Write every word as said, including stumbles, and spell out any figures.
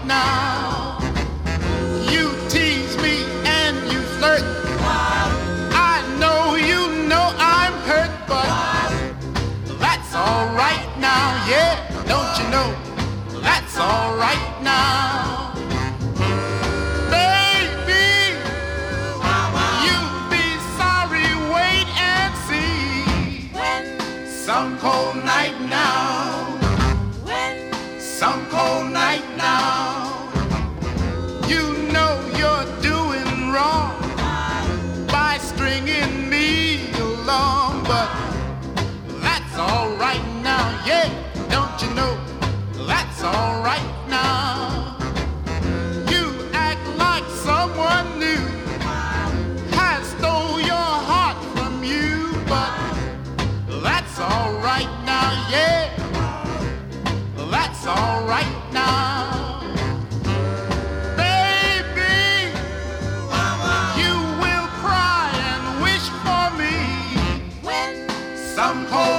now. You tease me and you flirt. I know you know I'm hurt, but that's all right now. Yeah, don't you know? That's all right now. Baby, you'll be sorry, wait and see. Some cold night now. Some cold night now. You know you're doing wrong by stringing me along, but that's all right now. Yeah, don't you know? That's all right now. You act like someone new has stole your heart from you, but that's all right now. Yeah, that's all right now. Baby, you will cry and wish for me some cold